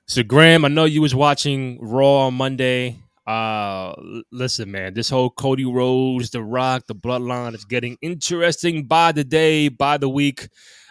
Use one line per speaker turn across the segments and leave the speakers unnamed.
So Graham, I know you was watching Raw on Monday. Listen, man, this whole Cody Rhodes, The Rock, the Bloodline is getting interesting by the day, by the week.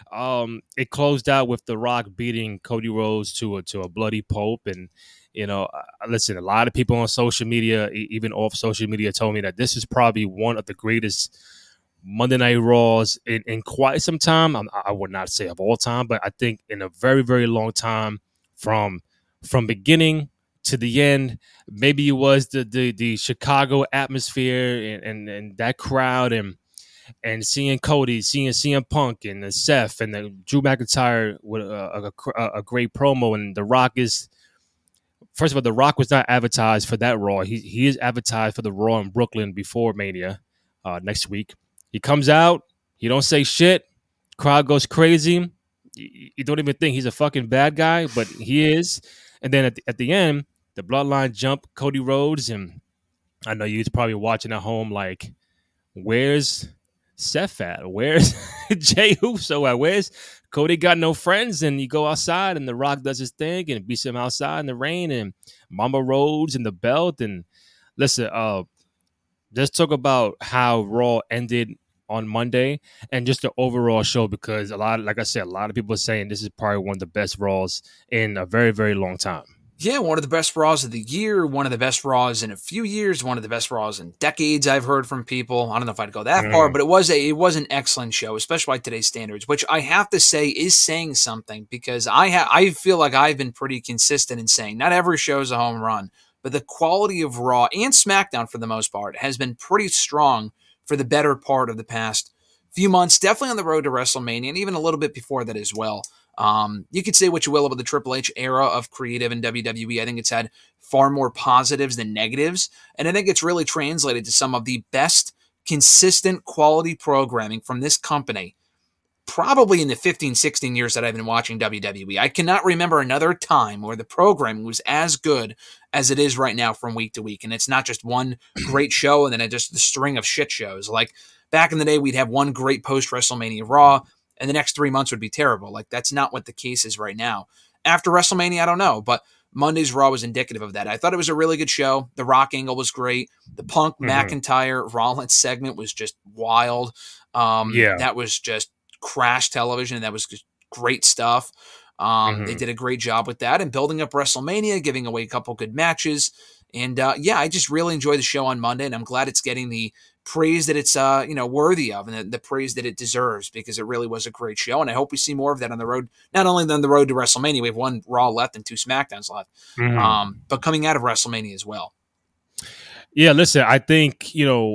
It closed out with The Rock beating Cody Rhodes to a bloody pulp, and listen, a lot of people on social media, even off social media, told me that this is probably one of the greatest Monday Night Raws in quite some time. I would not say of all time, but I think in a very, very long time from beginning to the end. Maybe it was the Chicago atmosphere and that crowd and seeing Cody, seeing CM Punk and the Seth and the Drew McIntyre with a great promo. And The Rock is, first of all, The Rock was not advertised for that Raw. He is advertised for the Raw in Brooklyn before Mania next week. He comes out, he don't say shit, crowd goes crazy. You don't even think he's a fucking bad guy, but he is. And then at the end, the Bloodline jump Cody Rhodes, and I know you're probably watching at home like, where's Seth at? Where's Jay Uso at? Where's Cody got no friends? And you go outside and The Rock does his thing and beats him outside in the rain and Mama Rhodes and the belt. And listen, let's talk about how Raw ended on Monday and just the overall show, because like I said, a lot of people are saying this is probably one of the best Raws in a very, very long time.
Yeah, one of the best Raws of the year, one of the best Raws in a few years, one of the best Raws in decades, I've heard from people. I don't know if I'd go that far, but it was an excellent show, especially by today's standards, which I have to say is saying something, because I feel like I've been pretty consistent in saying not every show is a home run, but the quality of Raw and SmackDown for the most part has been pretty strong for the better part of the past few months, definitely on the road to WrestleMania, and even a little bit before that as well. You could say what you will about the Triple H era of creative in WWE. I think it's had far more positives than negatives, and I think it's really translated to some of the best consistent quality programming from this company probably in the 15, 16 years that I've been watching WWE. I cannot remember another time where the programming was as good as it is right now from week to week. And it's not just one great show and then just the string of shit shows. Like back in the day, we'd have one great post-WrestleMania Raw, and the next 3 months would be terrible. Like that's not what the case is right now. After WrestleMania, I don't know, but Monday's Raw was indicative of that. I thought it was a really good show. The Rock angle was great. The Punk McIntyre Rollins segment was just wild. That was just crash television, and that was great stuff. They did a great job with that and building up WrestleMania, giving away a couple good matches. And I just really enjoyed the show on Monday, and I'm glad it's getting the praise that it's worthy of, and the praise that it deserves, because it really was a great show. And I hope we see more of that on the road, not only on the road to WrestleMania, we have one Raw left and 2 SmackDowns left, but coming out of WrestleMania as well.
Yeah, listen, I think,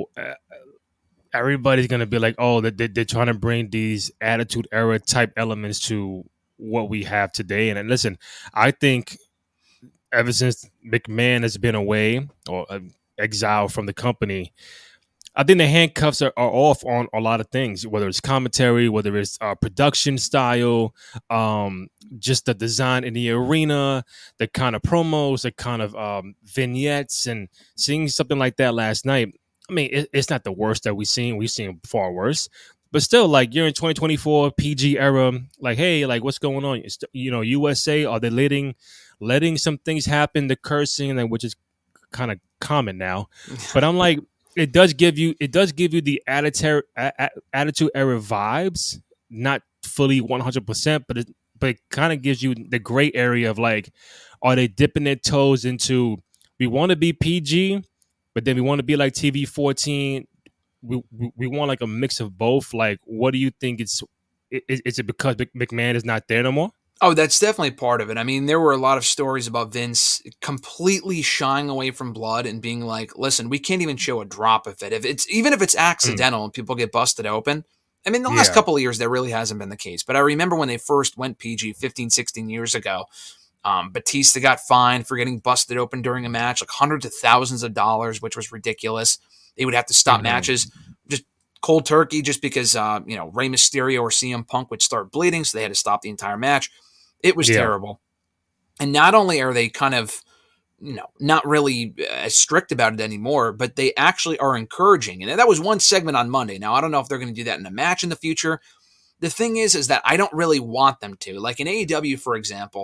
everybody's going to be like, oh, they're trying to bring these Attitude Era type elements to what we have today. And listen, I think ever since McMahon has been away or exiled from the company, I think the handcuffs are off on a lot of things, whether it's commentary, whether it's production style, just the design in the arena, the kind of promos, the kind of vignettes, and seeing something like that last night. I mean, it's not the worst that we've seen. We've seen far worse. But still, like, you're in 2024 PG era. Like, hey, like, what's going on? USA, are they letting some things happen? The cursing, like, which is kind of common now. But I'm like, it does give you the attitude era vibes, not fully 100%, but it kind of gives you the gray area of like, are they dipping their toes into, we want to be PG, but then we want to be like TV 14. We want like a mix of both. Like, what do you think? Is it because McMahon is not there no more?
Oh, that's definitely part of it. I mean, there were a lot of stories about Vince completely shying away from blood and being like, listen, we can't even show a drop of it. Even if it's accidental and people get busted open. I mean, the last couple of years, that really hasn't been the case. But I remember when they first went PG 15, 16 years ago, Batista got fined for getting busted open during a match, like hundreds of thousands of dollars, which was ridiculous. They would have to stop matches just cold turkey just because, Rey Mysterio or CM Punk would start bleeding, so they had to stop the entire match. It was terrible. And not only are they kind of, not really as strict about it anymore, but they actually are encouraging. And that was one segment on Monday. Now, I don't know if they're going to do that in a match in the future. The thing is that I don't really want them to. Like in AEW, for example,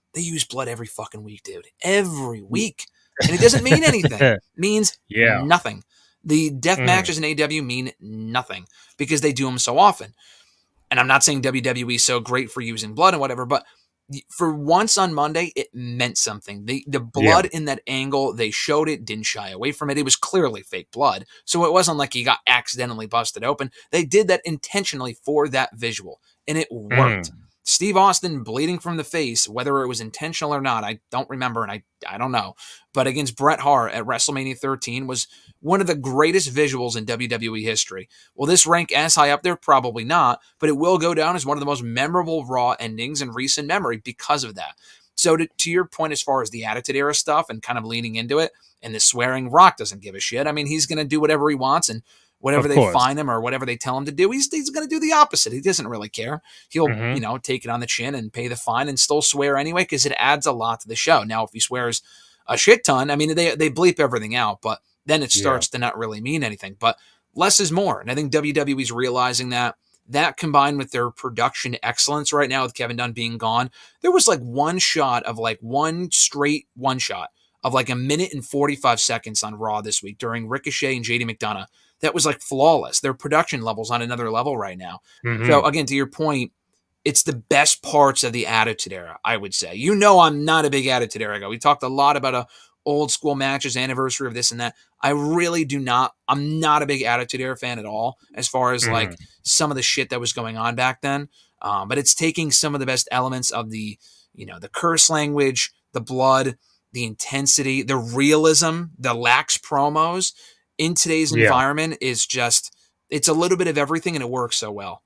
They use blood every fucking week, dude. Every week. And it doesn't mean anything. It means
Yeah.
nothing. The death matches in AEW mean nothing because they do them so often. And I'm not saying WWE is so great for using blood and whatever, but for once on Monday, it meant something. The blood in that angle, they showed it, didn't shy away from it. It was clearly fake blood. So it wasn't like he got accidentally busted open. They did that intentionally for that visual, and it worked. Steve Austin bleeding from the face, whether it was intentional or not, I don't remember, and I don't know. But against Bret Hart at WrestleMania 13 was one of the greatest visuals in WWE history. Will this rank as high up there? Probably not, but it will go down as one of the most memorable Raw endings in recent memory because of that. So to your point, as far as the Attitude Era stuff and kind of leaning into it, and the swearing, Rock doesn't give a shit. I mean, he's going to do whatever he wants, and whatever they find him or whatever they tell him to do, he's going to do the opposite. He doesn't really care. He'll, take it on the chin and pay the fine and still swear anyway because it adds a lot to the show. Now, if he swears a shit ton, I mean, they bleep everything out, but then it starts to not really mean anything. But less is more, and I think WWE's realizing that. That combined with their production excellence right now with Kevin Dunn being gone, there was like one shot of like one shot of like a minute and 45 seconds on Raw this week during Ricochet and JD McDonough. That was like flawless. Their production level's on another level right now. So again, to your point, it's the best parts of the Attitude Era, I would say. You know I'm not a big Attitude Era guy. We talked a lot about old school matches, anniversary of this and that. I really do not. I'm not a big Attitude Era fan at all as far as like some of the shit that was going on back then. But it's taking some of the best elements of the curse language, the blood, the intensity, the realism, the lax promos in today's environment is just, it's a little bit of everything and it works so well.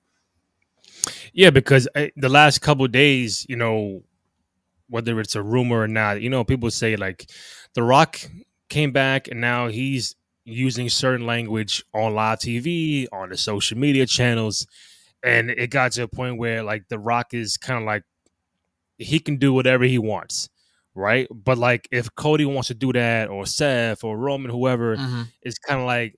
Yeah, because the last couple of days, whether it's a rumor or not, people say like The Rock came back and now he's using certain language on live TV, on the social media channels. And it got to a point where like The Rock is kind of like, he can do whatever he wants. Right. But like if Cody wants to do that or Seth or Roman, whoever, it's kind of like,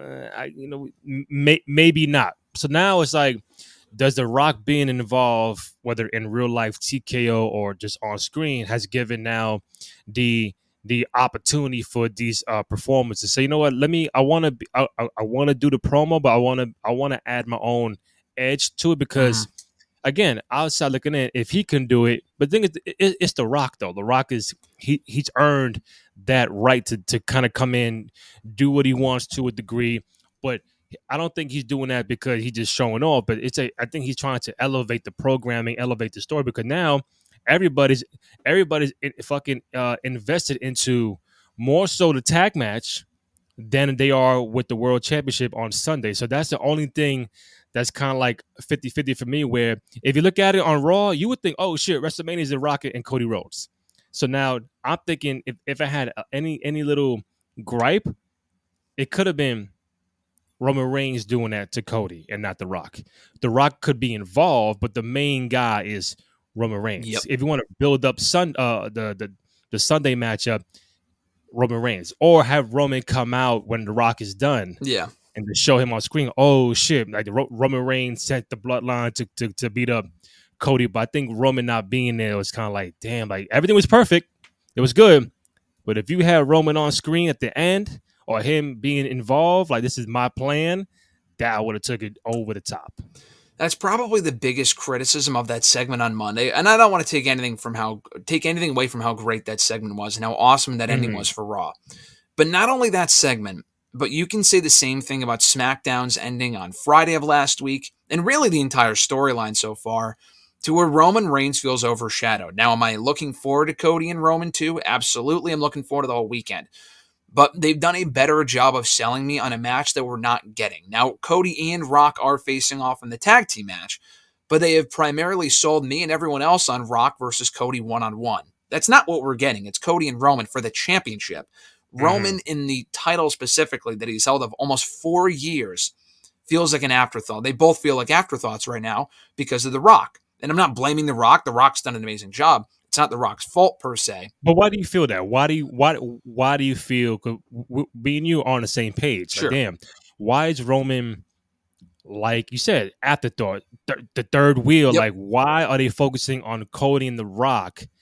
maybe not. So now it's like, does The Rock being involved, whether in real life TKO or just on screen, has given now the opportunity for these performers to say, you know what, I want to do the promo, but I want to add my own edge to it because again, outside looking in, if he can do it, but the thing is, it's The Rock though. The Rock is he's earned that right to kind of come in, do what he wants to a degree, but I don't think he's doing that because he's just showing off. But I think he's trying to elevate the programming, elevate the story because now everybody's fucking invested into more so the tag match than they are with the World Championship on Sunday. So that's the only thing that's kind of like 50-50 for me, where if you look at it on Raw, you would think, oh shit, WrestleMania is The Rock and Cody Rhodes. So now I'm thinking if I had any little gripe, it could have been Roman Reigns doing that to Cody and not The Rock. The Rock could be involved, but the main guy is Roman Reigns.
Yep.
If you want to build up the Sunday matchup, Roman Reigns, or have Roman come out when The Rock is done.
Yeah.
And to show him on screen, oh shit, like Roman Reigns sent the bloodline to beat up Cody. But I think Roman not being there was kind of like, damn, like everything was perfect. It was good. But if you had Roman on screen at the end or him being involved, like this is my plan, that would have took it over the top.
That's probably the biggest criticism of that segment on Monday. And I don't want to take anything away from how great that segment was and how awesome that ending was for Raw. But not only that segment, but you can say the same thing about SmackDown's ending on Friday of last week, and really the entire storyline so far, to where Roman Reigns feels overshadowed. Now, am I looking forward to Cody and Roman too? Absolutely, I'm looking forward to the whole weekend. But they've done a better job of selling me on a match that we're not getting. Now, Cody and Rock are facing off in the tag team match, but they have primarily sold me and everyone else on Rock versus Cody one-on-one. That's not what we're getting. It's Cody and Roman for the championship. Roman in the title specifically that he's held of almost 4 years feels like an afterthought. They both feel like afterthoughts right now because of The Rock. And I'm not blaming The Rock. The Rock's done an amazing job. It's not The Rock's fault per se.
But why do you feel that? Why do you feel, me and you are on the same page?
Sure.
Like, damn, why is Roman, like you said, afterthought, the third wheel?
Yep.
Like, why are they focusing on Cody and The Rock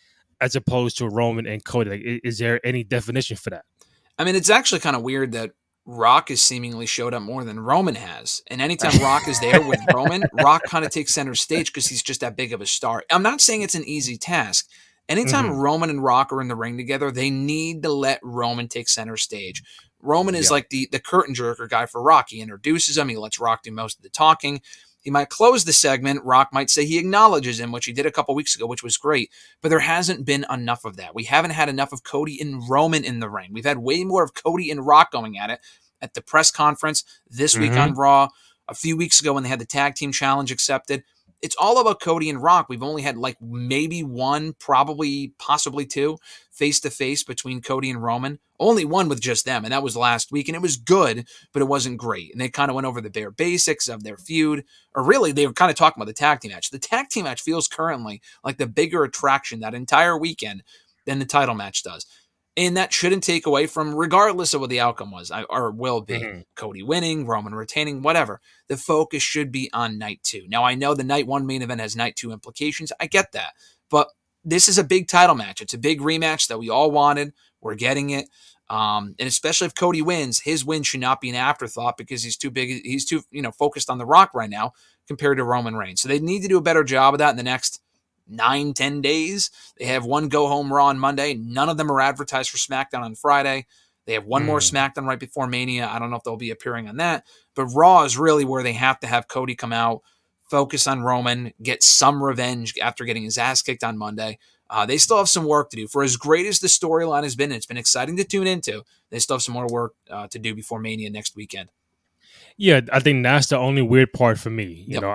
as opposed to Roman and Cody? Like, is there any definition for that?
I mean, it's actually kind of weird that Rock has seemingly showed up more than Roman has. And anytime Rock is there with Roman, Rock kind of takes center stage because he's just that big of a star. I'm not saying it's an easy task. Anytime Roman and Rock are in the ring together, they need to let Roman take center stage. Roman is like the curtain jerker guy for Rock. He introduces him. He lets Rock do most of the talking. He might close the segment. Rock might say he acknowledges him, which he did a couple weeks ago, which was great. But there hasn't been enough of that. We haven't had enough of Cody and Roman in the ring. We've had way more of Cody and Rock going at it at the press conference this week on Raw, a few weeks ago when they had the tag team challenge accepted. It's all about Cody and Rock. We've only had like maybe one, probably possibly two face-to-face between Cody and Roman. Only one with just them, and that was last week, and it was good, but it wasn't great. And they kind of went over the bare basics of their feud, or really, they were kind of talking about the tag team match. The tag team match feels currently like the bigger attraction that entire weekend than the title match does. And that shouldn't take away from, regardless of what the outcome was, or will be, Cody winning, Roman retaining, whatever. The focus should be on night 2. Now, I know the night 1 main event has night 2 implications. I get that. But this is a big title match. It's a big rematch that we all wanted. We're getting it. And especially if Cody wins, his win should not be an afterthought because he's too big. He's too, focused on The Rock right now compared to Roman Reigns. So they need to do a better job of that in the next 9-10 days. They have one go home Raw on Monday. None of them are advertised for SmackDown on Friday. They have one more SmackDown right before Mania. I don't know if they'll be appearing on that, but Raw is really where they have to have Cody come out, focus on Roman, get some revenge after getting his ass kicked on Monday. They still have some work to do. For as great as the storyline has been, it's been exciting to tune into. They still have some more work to do before Mania next weekend.
Yeah, I think that's the only weird part for me. You know,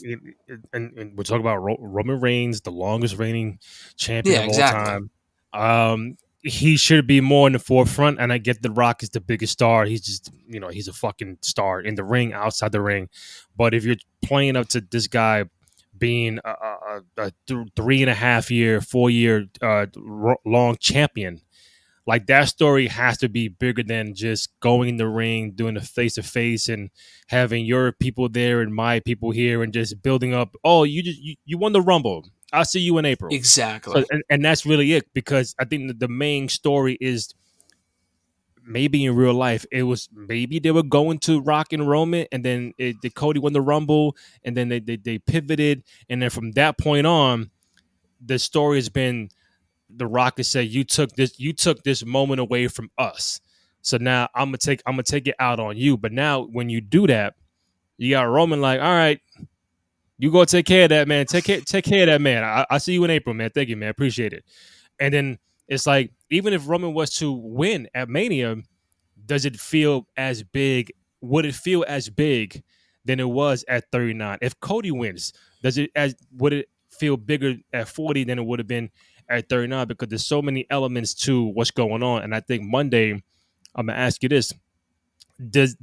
and we're talking about Roman Reigns, the longest reigning champion of all time. He should be more in the forefront, and I get The Rock is the biggest star. He's just, he's a fucking star in the ring, outside the ring. But if you're playing up to this guy being a 3.5 year, 4 year long champion, like that story has to be bigger than just going in the ring, doing the face to face, and having your people there and my people here, and just building up. Oh, you won the Rumble. I'll see you in April.
Exactly,
so, and that's really it. Because I think the main story is maybe in real life it was maybe they were going to Rock and Roman, and then Cody won the Rumble, and then they pivoted, and then from that point on, the story has been. The Rock has said, you took this moment away from us. So now I'm gonna take it out on you. But now when you do that, you got Roman like, all right, you go take care of that, man. Take care of that, man. I'll see you in April, man. Thank you, man. Appreciate it. And then it's like, even if Roman was to win at Mania, does it feel as big? Would it feel as big than it was at 39? If Cody wins, would it feel bigger at 40 than it would have been at 39? Because there's so many elements to what's going on. And I think Monday, I'm gonna ask you this: Did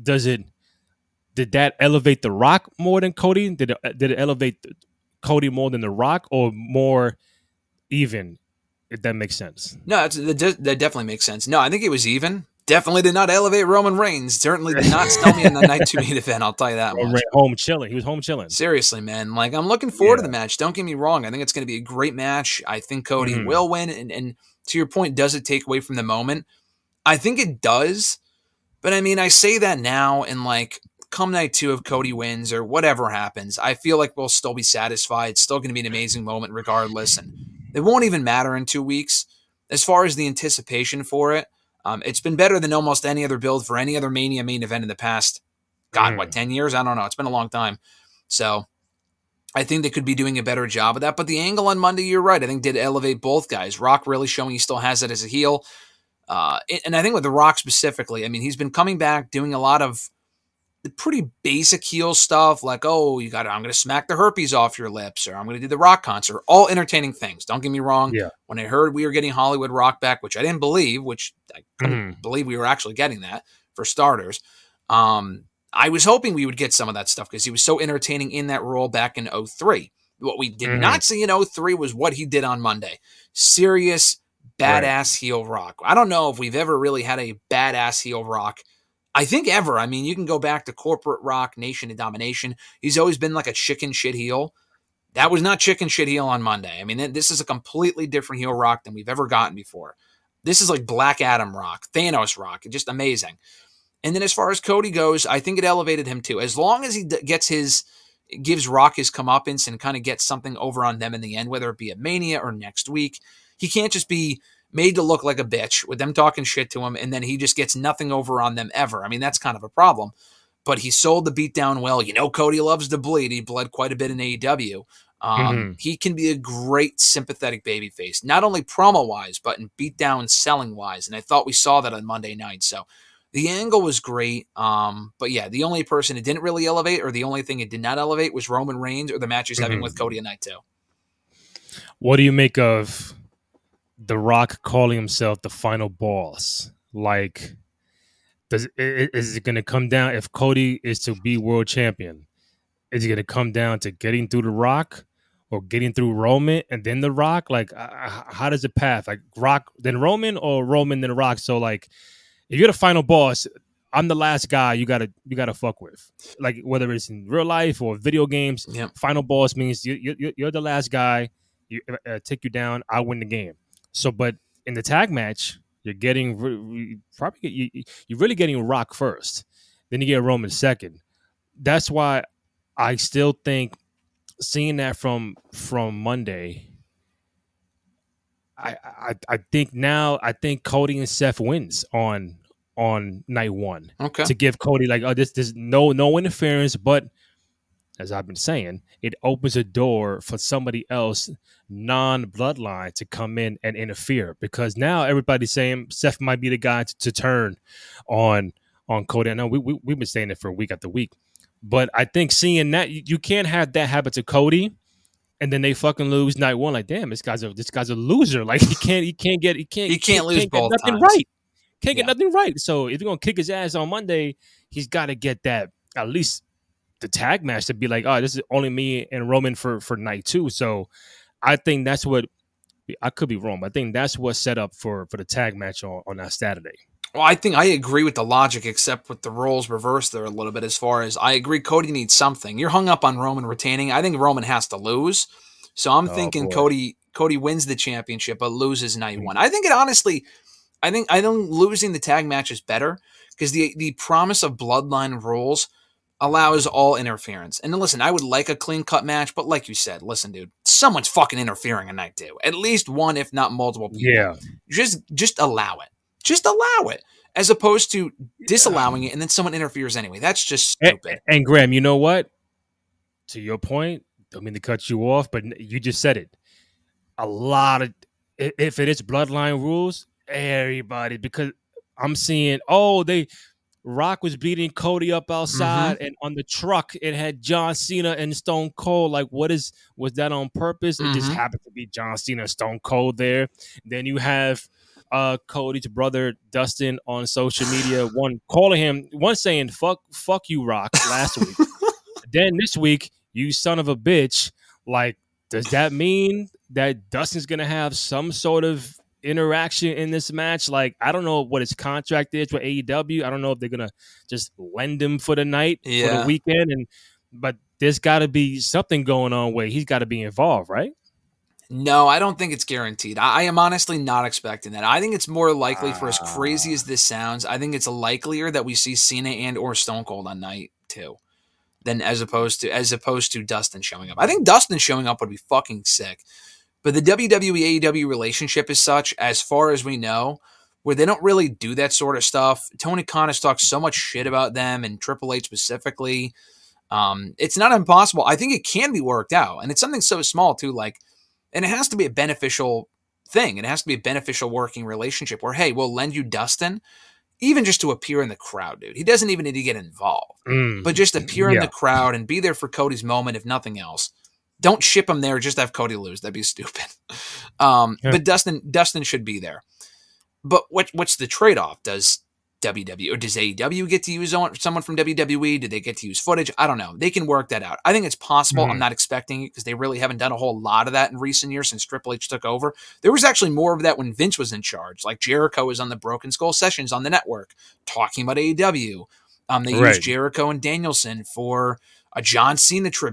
that elevate The Rock more than Cody? Did it elevate Cody more than The Rock, or more even? If that makes sense.
No, that definitely makes sense. No, I think it was even. Definitely did not elevate Roman Reigns. Certainly did not sell me in the night 2 main event. I'll tell you that much.
Home chilling. He was home chilling.
Seriously, man. Like, I'm looking forward to the match. Don't get me wrong. I think it's going to be a great match. I think Cody will win. And to your point, does it take away from the moment? I think it does. But I mean, I say that now, and like, come night 2 if Cody wins or whatever happens, I feel like we'll still be satisfied. It's still going to be an amazing moment regardless. And it won't even matter in 2 weeks. As far as the anticipation for it, it's been better than almost any other build for any other Mania main event in the past, 10 years? I don't know. It's been a long time. So I think they could be doing a better job of that. But the angle on Monday, you're right, I think did elevate both guys. Rock really showing he still has it as a heel. And I think with The Rock specifically, I mean, he's been coming back, doing a lot of the pretty basic heel stuff, like, oh, I'm going to smack the herpes off your lips, or I'm going to do the Rock concert. All entertaining things. Don't get me wrong.
Yeah.
When I heard we were getting Hollywood Rock back, which I didn't believe, which I couldn't believe we were actually getting that, for starters, I was hoping we would get some of that stuff because he was so entertaining in that role back in 2003. What we did not see in 2003 was what he did on Monday. Serious, badass heel Rock. I don't know if we've ever really had a badass heel Rock. I think ever. I mean, you can go back to Corporate Rock, Nation of Domination. He's always been like a chicken shit heel. That was not chicken shit heel on Monday. I mean, this is a completely different heel Rock than we've ever gotten before. This is like Black Adam Rock, Thanos Rock, just amazing. And then as far as Cody goes, I think it elevated him too. As long as he gives Rock his comeuppance and kind of gets something over on them in the end, whether it be at Mania or next week, he can't just be made to look like a bitch with them talking shit to him and then he just gets nothing over on them ever. I mean, that's kind of a problem. But he sold the beatdown well. You know, Cody loves to bleed. He bled quite a bit in AEW. He can be a great sympathetic babyface, not only promo-wise, but in beatdown selling-wise. And I thought we saw that on Monday night. So the angle was great. But yeah, the only person it didn't really elevate, or the only thing it did not elevate, was Roman Reigns or the match he's having with Cody at night 2.
What do you make of The Rock calling himself the final boss? Like, is it going to come down, if Cody is to be world champion, is it going to come down to getting through The Rock or getting through Roman and then The Rock? Like, how does it path? Like, Rock, then Roman, or Roman, then The Rock? So, like, if you're the final boss, I'm the last guy you gotta fuck with. Like, whether it's in real life or video games, Final boss means you're the last guy. You take you down, I win the game. So, but in the tag match, you're getting you're really getting Rock first, then you get Roman second. That's why I still think, seeing that from Monday, I think Cody and Seth wins on night 1.
Okay.
To give Cody, like, oh, this no interference, but as I've been saying, it opens a door for somebody else non-bloodline to come in and interfere, because now everybody's saying Seth might be the guy to turn on Cody. I know we've been saying it for week after week, but I think seeing that, you can't have that happen to Cody and then they fucking lose night 1. Like, damn, this guy's a loser. Like, he can't
lose both
nothing
times.
right. Can't get nothing right. So if you're gonna kick his ass on Monday, he's got to get that, at least the tag match, to be like, oh, this is only me and Roman for night 2. So I think that's what, I could be wrong, but I think that's what's set up for the tag match on that Saturday.
Well, I think I agree with the logic, except with the roles reversed there a little bit. As far as, I agree, Cody needs something. You're hung up on Roman retaining. I think Roman has to lose. So I'm thinking
boy.
Cody wins the championship but loses night 1. I think losing the tag match is better, because the promise of bloodline rules allows all interference. And listen, I would like a clean-cut match, but like you said, listen, dude, someone's fucking interfering on night 2. At least one, if not multiple people.
Yeah.
Just allow it. Just allow it, as opposed to disallowing it and then someone interferes anyway. That's just stupid.
And Graham, you know what? To your point, don't mean to cut you off, but you just said it. A lot of, if it is bloodline rules, everybody, because I'm seeing, Rock was beating Cody up outside, and on the truck it had John Cena and Stone Cold. Like, was that on purpose? It just happened to be John Cena and Stone Cold there. Then you have Cody's brother Dustin on social media, one calling him, one saying fuck you, Rock, last week. Then this week, you son of a bitch. Like, does that mean that Dustin's gonna have some sort of interaction in this match? Like, I don't know what his contract is with AEW. I don't know if they're gonna just lend him for the night, for the weekend, but there's got to be something going on where he's got to be involved, right?
No, I don't think it's guaranteed. I am honestly not expecting that. I think it's more likely, for as crazy as this sounds, I think it's likelier that we see Cena and or Stone Cold on night 2 than as opposed to Dustin showing up. I think Dustin showing up would be fucking sick. But the WWE AEW relationship is such, as far as we know, where they don't really do that sort of stuff. Tony Khan has talked so much shit about them, and Triple H specifically. It's not impossible. I think it can be worked out. And it's something so small too, like, and it has to be a beneficial thing. It has to be a beneficial working relationship where, hey, we'll lend you Dustin, even just to appear in the crowd, dude. He doesn't even need to get involved, but just appear in the crowd and be there for Cody's moment, if nothing else. Don't ship him there, just have Cody lose. That'd be stupid. But Dustin should be there. But what's the trade-off? Does WWE or does AEW get to use someone from WWE? Do they get to use footage? I don't know. They can work that out. I think it's possible. I'm not expecting it, because they really haven't done a whole lot of that in recent years since Triple H took over. There was actually more of that when Vince was in charge. Like, Jericho was on the Broken Skull Sessions on the network talking about AEW. They used Jericho and Danielson for a John Cena tribute.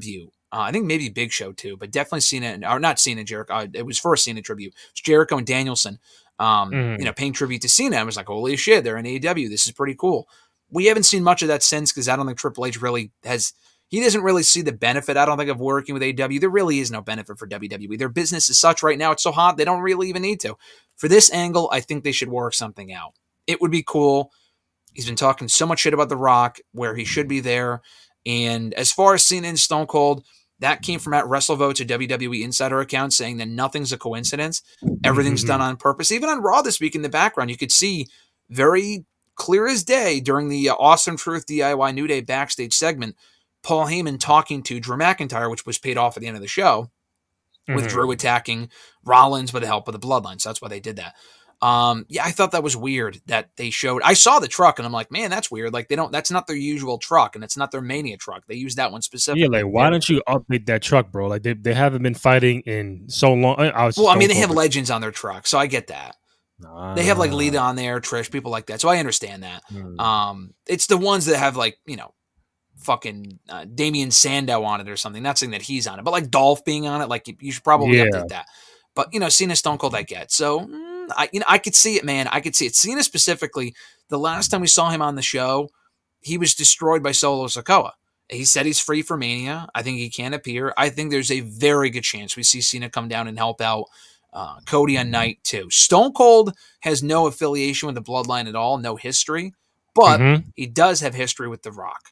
I think maybe Big Show too, but definitely Cena, or not Cena, Jericho. It was first Cena tribute. It's Jericho and Danielson, paying tribute to Cena. I was like, holy shit, they're in AEW. This is pretty cool. We haven't seen much of that since because I don't think Triple H really has. He doesn't really see the benefit, I don't think, of working with AEW. There really is no benefit for WWE. Their business is such right now, it's so hot, they don't really even need to. For this angle, I think they should work something out. It would be cool. He's been talking so much shit about The Rock, where he should be there. And as far as Cena and Stone Cold, that came from at WrestleVotes, a WWE insider account, saying that nothing's a coincidence. Everything's done on purpose. Even on Raw this week in the background, you could see very clear as day during the Awesome Truth DIY New Day backstage segment, Paul Heyman talking to Drew McIntyre, which was paid off at the end of the show, with Drew attacking Rollins with the help of the Bloodline. So that's why they did that. I thought that was weird that they showed. I saw the truck and I'm like, man, that's weird. Like that's not their usual truck and it's not their Mania truck. They used that one specifically.
Yeah, like why don't you update that truck, bro? Like they haven't been fighting in so long.
They have legends on their truck, so I get that. They have like Lita on there, Trish, people like that. So I understand that. It's the ones that have like, fucking Damian Sandow on it or something. Not saying that he's on it, but like Dolph being on it, like you should probably update that. But Cena, Stone Cold, I get. So I could see it, man. I could see it. Cena specifically. The last time we saw him on the show, he was destroyed by Solo Sikoa. He said he's free for Mania. I think he can appear. I think there's a very good chance we see Cena come down and help out Cody on night 2. Stone Cold has no affiliation with the Bloodline at all, no history, but he does have history with The Rock.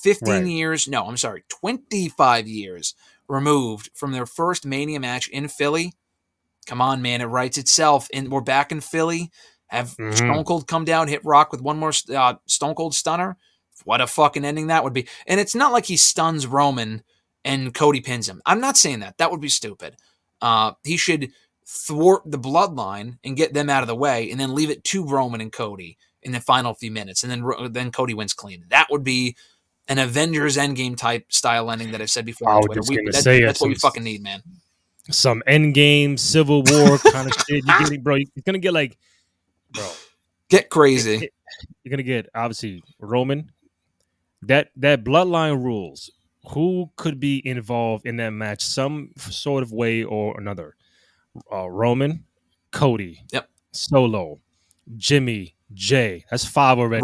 25 years removed from their first Mania match in Philly. Come on, man, it writes itself. And we're back in Philly. Have Stone Cold come down, hit Rock with one more Stone Cold stunner. What a fucking ending that would be. And it's not like he stuns Roman and Cody pins him. I'm not saying that. That would be stupid. He should thwart the Bloodline and get them out of the way and then leave it to Roman and Cody in the final few minutes. And then Cody wins clean. That would be an Avengers Endgame type style ending that I've said before on Twitter. That's what we fucking need, man.
Some Endgame, Civil War kind of shit. You're getting, bro. You're gonna get like, bro,
get crazy.
You're gonna get obviously Roman. That Bloodline rules. Who could be involved in that match, some sort of way or another? Roman, Cody, Solo, Jimmy, Jay. That's 5 already.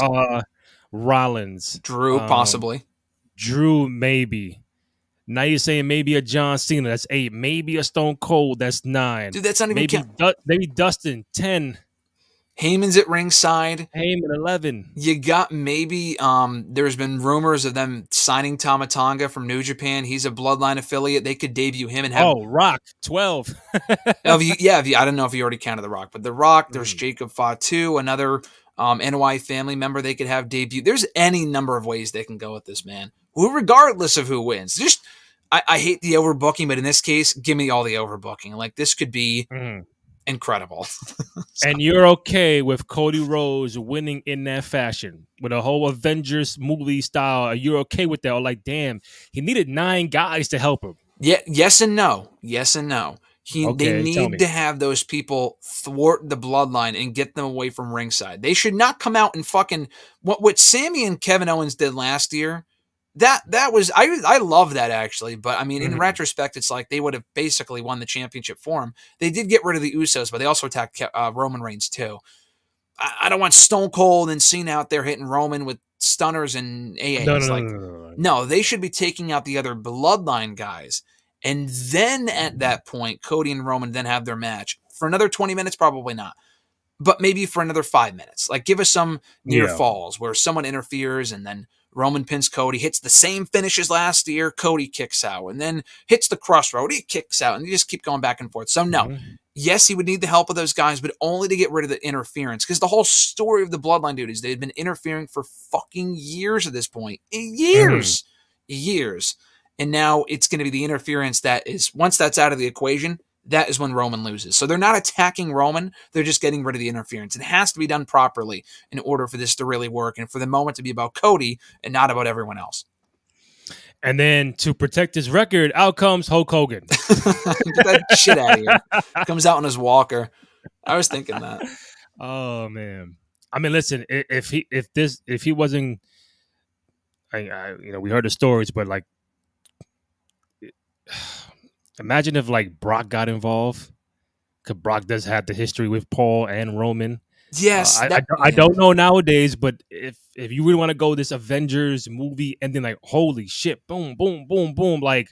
Rollins,
Drew, possibly.
Drew, maybe. Now you're saying maybe a John Cena. That's 8. Maybe a Stone Cold. That's 9.
Dude, that's not even
maybe Dustin. 10.
Heyman's at ringside.
Heyman 11.
You got maybe. There's been rumors of them signing Tama Tonga from New Japan. He's a Bloodline affiliate. They could debut him and have.
Rock 12.
I don't know if you already counted the Rock, but the Rock. There's Jacob Fatu, another NY family member they could have debut. There's any number of ways they can go with this, man. Regardless of who wins. Just I hate the overbooking, but in this case, give me all the overbooking. Like this could be incredible.
And you're okay with Cody Rhodes winning in that fashion with a whole Avengers movie style? You're okay with that? Or like, damn, he needed 9 guys to help him.
Yeah, yes and no. They need to have those people thwart the Bloodline and get them away from ringside. They should not come out and fucking what Sammy and Kevin Owens did last year. That was I love that actually, but I mean in retrospect, it's like they would have basically won the championship for him. They did get rid of the Usos, but they also attacked Roman Reigns too. I don't want Stone Cold and Cena out there hitting Roman with stunners and AAs. No, they should be taking out the other Bloodline guys. And then at that point, Cody and Roman then have their match. For another 20 minutes, probably not. But maybe for another 5 minutes. Like, give us some near falls where someone interferes and then Roman pins Cody, hits the same finish as last year, Cody kicks out, and then hits the crossroad, he kicks out, and you just keep going back and forth. So, no. Yes, he would need the help of those guys, but only to get rid of the interference. Because the whole story of the Bloodline, dude, is they had been interfering for fucking years at this point. Years. And now it's going to be the interference that is, once that's out of the equation, that is when Roman loses. So they're not attacking Roman. They're just getting rid of the interference. It has to be done properly in order for this to really work and for the moment to be about Cody and not about everyone else.
And then to protect his record, out comes Hulk Hogan.
Get that shit out of here. Comes out on his walker. I was thinking that.
Oh, man. I mean, listen, if he wasn't, we heard the stories, but like, imagine if like Brock got involved, because Brock does have the history with Paul and Roman.
Yes,
I
yeah.
don't know nowadays, but if you really want to go this Avengers movie and then like holy shit, boom, boom, boom, boom, like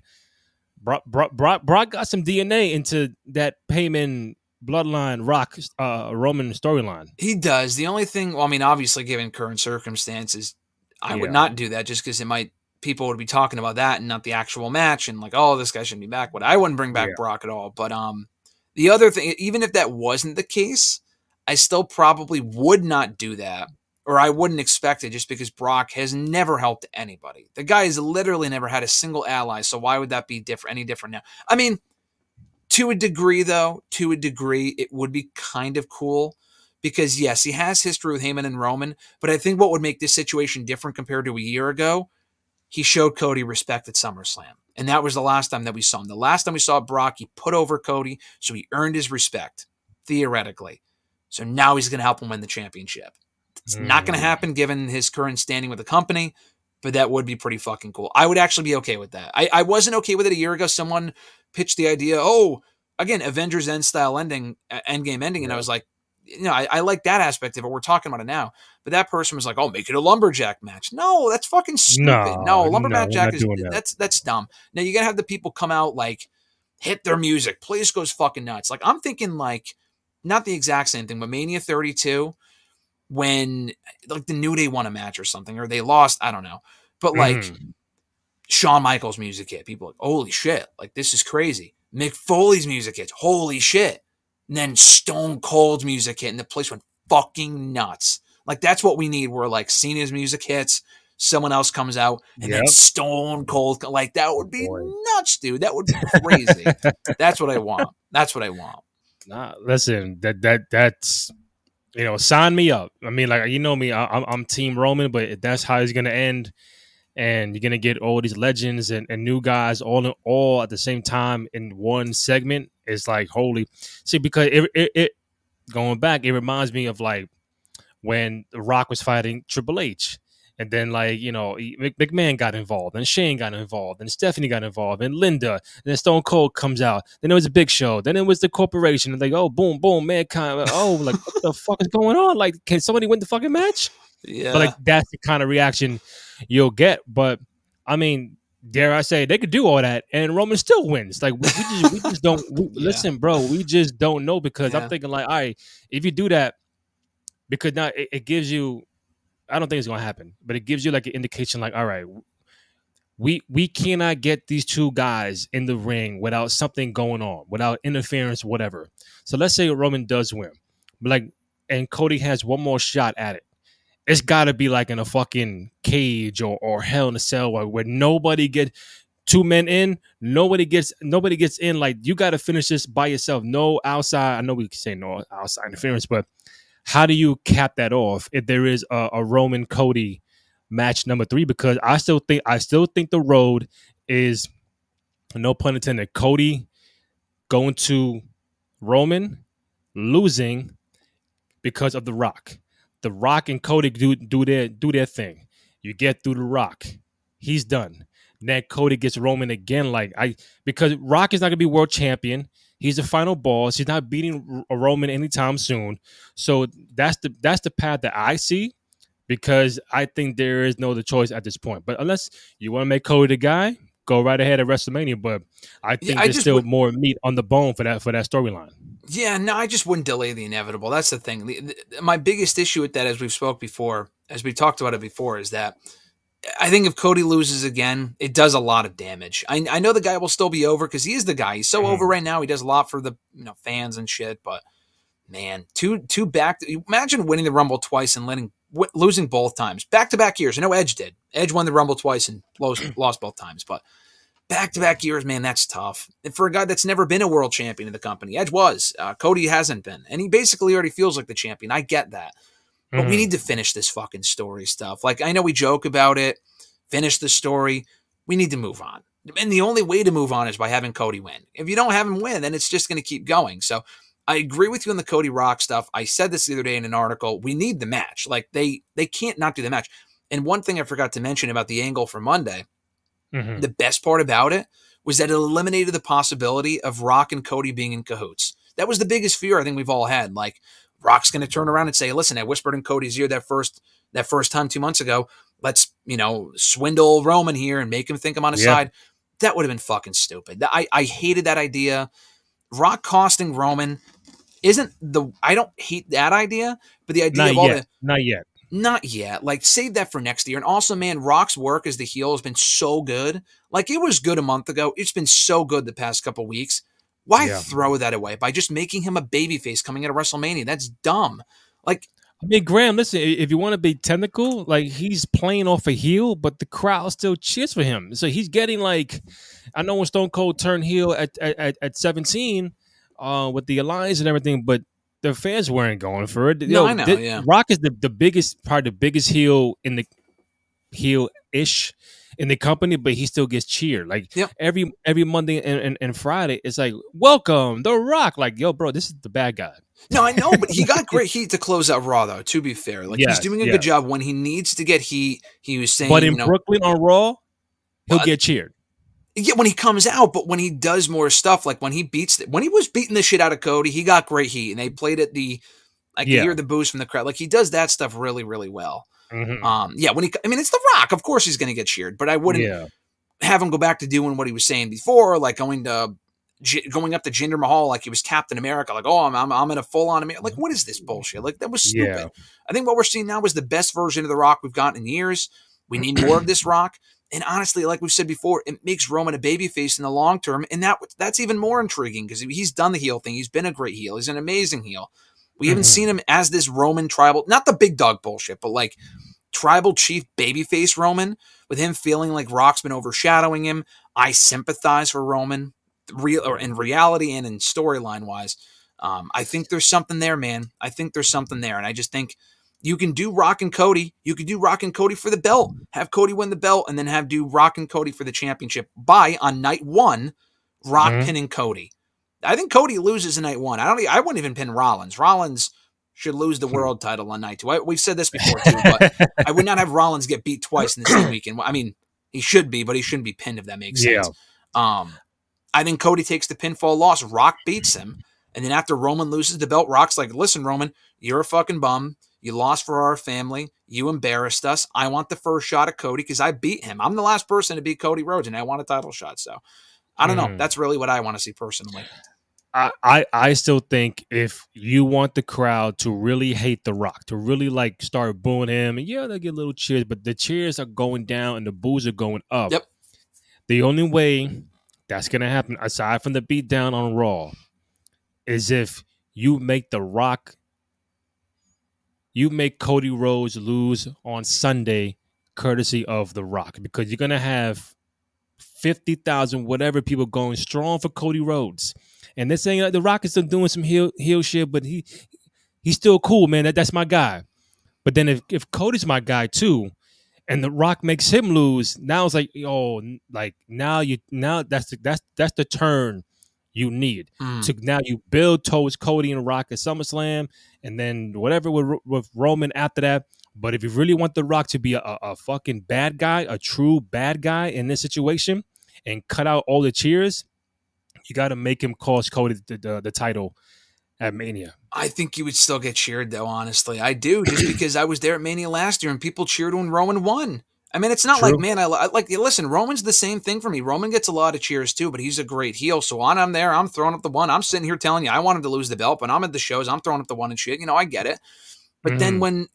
Brock got some DNA into that Payman bloodline Rock Roman storyline.
He does. The only thing, well, I mean, obviously, given current circumstances, I would
Yeah,
not do that just because it might, people would be talking about that and not the actual match and like, oh, this guy shouldn't be back. But I wouldn't bring back
yeah.
Brock at all. But the other thing, even if that wasn't the case, I still probably would not do that, or I wouldn't expect it just because Brock has never helped anybody. The guy has literally never had a single ally. So why would that be different? Any different now? I mean, to a degree, though, it would be kind of cool because, yes, he has history with Heyman and Roman, but I think what would make this situation different compared to a year ago, he showed Cody respect at SummerSlam. And that was the last time that we saw him. The last time we saw Brock, he put over Cody, so he earned his respect, theoretically. So now he's going to help him win the championship. It's not going to happen given his current standing with the company, but that would be pretty fucking cool. I would actually be okay with that. I wasn't okay with it a year ago. Someone pitched the idea, oh, again, Avengers End style ending, Endgame ending, and I was like, I like that aspect of it. We're talking about it now. But that person was like, oh, make it a lumberjack match. No, that's fucking stupid. No,
No,
lumberjack
we're not
is
doing that.
that's dumb. Now you gotta have the people come out like hit their music. Place goes fucking nuts. Like I'm thinking like not the exact same thing, but Mania 32 when like the New Day won a match or something, or they lost, I don't know. But like Shawn Michaels music hit. People are like, holy shit, like this is crazy. Mick Foley's music hits, holy shit. And then Stone Cold's music hit, and the place went fucking nuts. Like that's what we need. Where like Cena's music hits, someone else comes out, and then Stone Cold, like that would be nuts, dude. That would be crazy. That's what I want. That's what I want.
Nah, listen, that's sign me up. I mean, like you know me, I'm Team Roman, but if that's how it's gonna end, and you're gonna get all these legends and new guys all at the same time in one segment, it's like holy. See, because it going back, it reminds me of like when The Rock was fighting Triple H. And then, like, McMahon got involved, and Shane got involved, and Stephanie got involved, and Linda, and then Stone Cold comes out. Then it was a Big Show. Then it was the corporation. And like, oh, boom, boom, Mankind. Oh, like, what the fuck is going on? Like, can somebody win the fucking match?
Yeah.
But, like, that's the kind of reaction you'll get. But, I mean, dare I say, they could do all that, and Roman still wins. Like, we just don't. Listen, bro, we just don't know because I'm thinking, like, all right, if you do that, because now it gives you, I don't think it's gonna happen, but it gives you like an indication, like, all right, we cannot get these two guys in the ring without something going on, without interference, whatever. So let's say Roman does win, but like, and Cody has one more shot at it. It's got to be like in a fucking cage or Hell in a Cell where nobody gets two men in, nobody gets in. Like you got to finish this by yourself. No outside. I know we can say no outside interference, but how do you cap that off if there is a Roman Cody match number 3? Because I still think the road is, no pun intended, Cody going to Roman, losing because of The Rock. The Rock and Cody do their thing. You get through The Rock, he's done. Then Cody gets Roman again, because Rock is not gonna be world champion. He's the final boss. He's not beating a Roman anytime soon. So that's the path that I see, because I think there is no other choice at this point. But unless you want to make Cody the guy, go right ahead at WrestleMania. But I think there's still more meat on the bone for that storyline.
Yeah, no, I just wouldn't delay the inevitable. That's the thing. My biggest issue with that, as we've talked about it before, is that I think if Cody loses again, it does a lot of damage. I know the guy will still be over because he is the guy. He's so over right now. He does a lot for the fans and shit. But man, two back. Imagine winning the Rumble twice and losing both times, back-to-back years. I know Edge did. Edge won the Rumble twice and lost both times, but back-to-back years, man, that's tough. And for a guy that's never been a world champion of the company, Edge was. Cody hasn't been, and he basically already feels like the champion. I get that. But we need to finish this fucking story stuff. Like, I know we joke about it. Finish the story. We need to move on. And the only way to move on is by having Cody win. If you don't have him win, then it's just going to keep going. So I agree with you on the Cody Rock stuff. I said this the other day in an article. We need the match. Like, they can't not do the match. And one thing I forgot to mention about the angle for Monday, the best part about it was that it eliminated the possibility of Rock and Cody being in cahoots. That was the biggest fear I think we've all had. Like, Rock's going to turn around and say, listen, I whispered in Cody's ear that first time 2 months ago. Let's, swindle Roman here and make him think I'm on his side. That would have been fucking stupid. I hated that idea. Rock costing Roman I don't hate that idea, but the idea Not yet. Like, save that for next year. And also, man, Rock's work as the heel has been so good. Like, it was good a month ago. It's been so good the past couple weeks. Why throw that away by just making him a babyface coming out of WrestleMania? That's dumb. Like,
I mean, Graham, listen, if you want to be technical, like, he's playing off a heel, but the crowd still cheers for him. So he's getting, like, I know when Stone Cold turned heel at 17 with the Alliance and everything, but the fans weren't going for it.
I know,
Rock is the biggest, probably the biggest heel in the heel-ish in the company, but he still gets cheered. Like, every Monday and Friday, it's like, welcome, The Rock. Like, yo, bro, this is the bad guy.
No, I know, but he got great heat to close out Raw, though, to be fair. Like, he's doing a good job when he needs to get heat. He was saying,
but in Brooklyn on Raw, he'll get cheered.
Yeah, when he comes out, but when he does more stuff, like when he was beating the shit out of Cody, he got great heat, and they played it you hear the boost from the crowd. Like, he does that stuff really, really well.
Mm-hmm.
When it's The Rock, of course he's going to get cheered, but I wouldn't have him go back to doing what he was saying before, like going up to Jinder Mahal like he was Captain America, like, oh, I'm in a full on America. Like, what is this bullshit? Like, that was stupid. Yeah. I think what we're seeing now is the best version of The Rock we've gotten in years. We need more of this Rock. And honestly, like we've said before, it makes Roman a babyface in the long term, and that's even more intriguing because he's done the heel thing. He's been a great heel. He's an amazing heel. We haven't seen him as this Roman tribal, not the big dog bullshit, but like tribal chief babyface Roman, with him feeling like Rock's been overshadowing him. I sympathize for Roman, in reality and in storyline wise. I think there's something there, man. I think there's something there, and I just think you can do Rock and Cody. You could do Rock and Cody for the belt. Have Cody win the belt, and then do Rock and Cody for the championship. On night one, Rock pinning Cody. I think Cody loses in night one. I wouldn't even pin Rollins. Rollins should lose the world title on night two. We've said this before too, but I would not have Rollins get beat twice in the same weekend. I mean, he should be, but he shouldn't be pinned if that makes sense. I think Cody takes the pinfall loss. Rock beats him, and then after Roman loses the belt, Rock's like, "Listen, Roman, you're a fucking bum. You lost for our family. You embarrassed us. I want the first shot at Cody because I beat him. I'm the last person to beat Cody Rhodes, and I want a title shot." So I don't know. That's really what I want to see personally.
I still think if you want the crowd to really hate The Rock, to really like start booing him, and they'll get little cheers, but the cheers are going down and the boos are going up.
Yep.
The only way that's going to happen, aside from the beatdown on Raw, is if you make The Rock, you make Cody Rhodes lose on Sunday courtesy of The Rock, because you're going to have 50,000 whatever people going strong for Cody Rhodes. And they're saying The Rock is still doing some heel shit, but he's still cool, man. That's my guy. But then if Cody's my guy too, and The Rock makes him lose, now it's like, now that's the turn you need. So now you build towards Cody and Rock at SummerSlam, and then whatever with Roman after that. But if you really want The Rock to be a fucking bad guy, a true bad guy in this situation, and cut out all the cheers, you got to make him cost Cody the title at Mania.
I think you would still get cheered, though, honestly. I do, just because I was there at Mania last year and people cheered when Roman won. I mean, it's not like, man, I like, listen, Roman's the same thing for me. Roman gets a lot of cheers, too, but he's a great heel. So I'm there, I'm throwing up the one. I'm sitting here telling you I want him to lose the belt, but I'm at the shows, I'm throwing up the one and shit. I get it. But then when,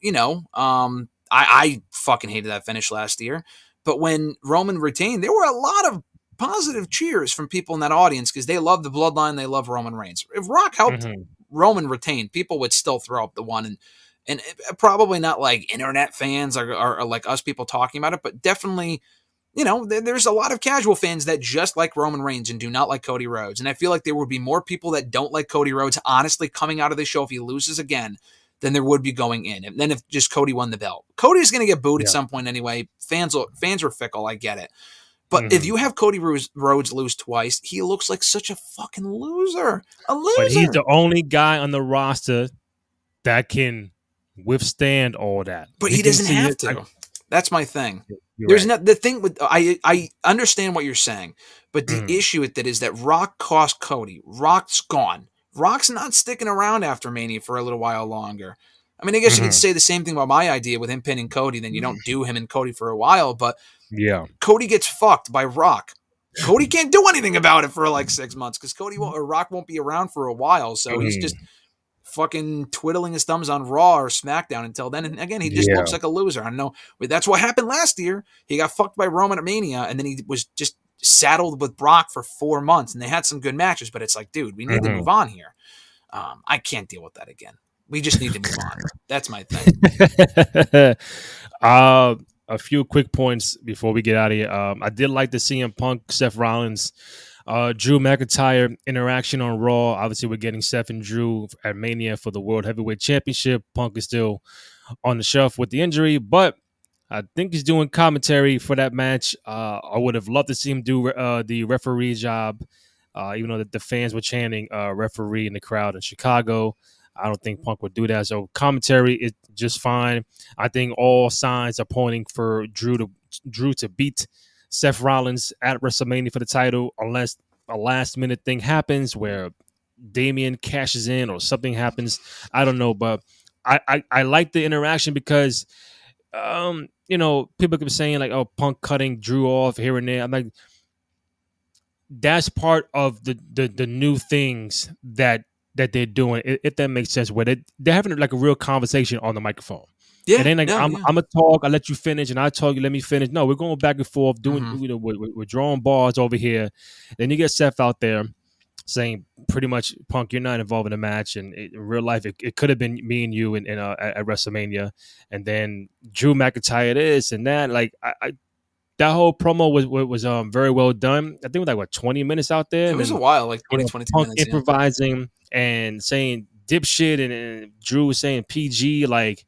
I fucking hated that finish last year. But when Roman retained, there were a lot of positive cheers from people in that audience because they love the bloodline, they love Roman Reigns. If Rock helped Roman retain, people would still throw up the one, and probably not like internet fans or like us people talking about it, but definitely, there's a lot of casual fans that just like Roman Reigns and do not like Cody Rhodes. And I feel like there would be more people that don't like Cody Rhodes, honestly, coming out of the show if he loses again than there would be going in. And then if just Cody won the belt, Cody's going to get booed at some point anyway. Fans are fickle. I get it. But if you have Cody Rhodes lose twice, he looks like such a fucking loser. A loser.
But he's the only guy on the roster that can withstand all that.
But he doesn't have to. That's my thing.
You're
There's
right.
not the thing with I understand what you're saying, but the
Mhm.
issue with it is that Rock cost Cody. Rock's gone. Rock's not sticking around after Mania for a little while longer. I mean, I guess you could
Mhm.
say the same thing about my idea with him pinning Cody. Then you don't do him and Cody for a while, but
Yeah.
Cody gets fucked by Rock. Cody can't do anything about it for like 6 months because Cody won't, or Rock won't be around for a while. So he's just
Mhm.
fucking twiddling his thumbs on Raw or SmackDown until then. And again, he just
Yeah.
looks like a loser. I know that's what happened last year. He got fucked by Roman at Mania, and then he was just saddled with Brock for 4 months, and they had some good matches. But it's like, dude, we need to
Mhm.
move on here. I can't deal with that again. We just need to move on. That's my thing.
uh, a few quick points before we get out of here. I did like the CM Punk, Seth Rollins, Drew McIntyre interaction on Raw. Obviously, we're getting Seth and Drew at Mania for the World Heavyweight Championship. Punk is still on the shelf with the injury, but I think he's doing commentary for that match. I would have loved to see him do the referee job, even though the fans were chanting referee in the crowd in Chicago. I don't think Punk would do that. So commentary is just fine. I think all signs are pointing for Drew to beat Seth Rollins at WrestleMania for the title, unless a last minute thing happens where Damian cashes in or something happens. I don't know, but I like the interaction because people keep saying like, oh, Punk cutting Drew off here and there. I'm like, that's part of the new things that they're doing, if that makes sense, where they're having like a real conversation on the microphone. And
Yeah,
then like
yeah,
I'm
yeah.
I'm a talk, I let you finish, and I talk, you let me finish. No, we're going back and forth, doing
Mm-hmm.
we're drawing bars over here. Then you get Seth out there saying pretty much, Punk, you're not involved in the match, and in real life, it could have been me and you at WrestleMania, and then Drew McIntyre this and that. Like I that whole promo was very well done. I think it was like what 20 minutes out there,
It
and
was a
then
while, like 22
Punk
minutes. Yeah.
improvising and saying dipshit, and Drew was saying PG. Like